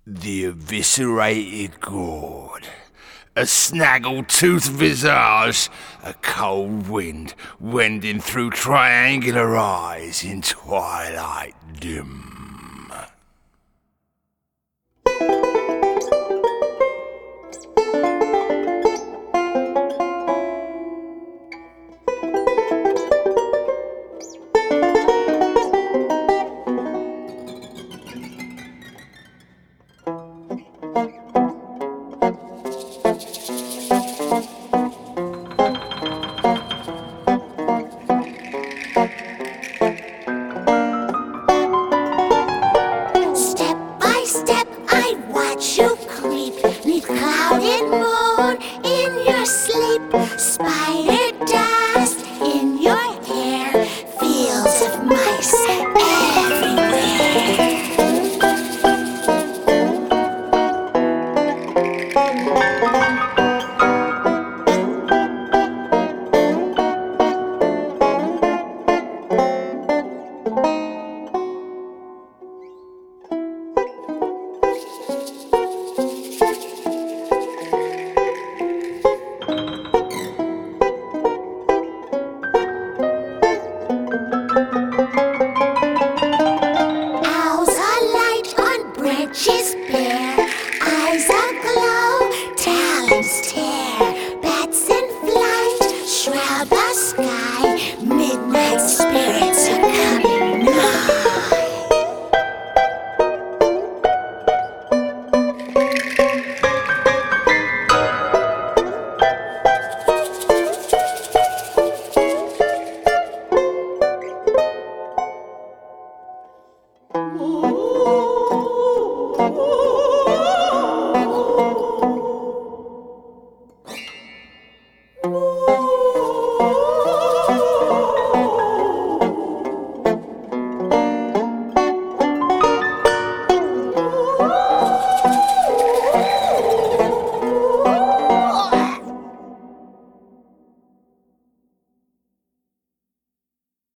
The eviscerated gourd. A snaggle-toothed visage, a cold wind wending through triangular eyes in twilight dim. Clouded moon in your sleep, spider dust in your hair, fields of mice everywhere. Owls alight on branches bare,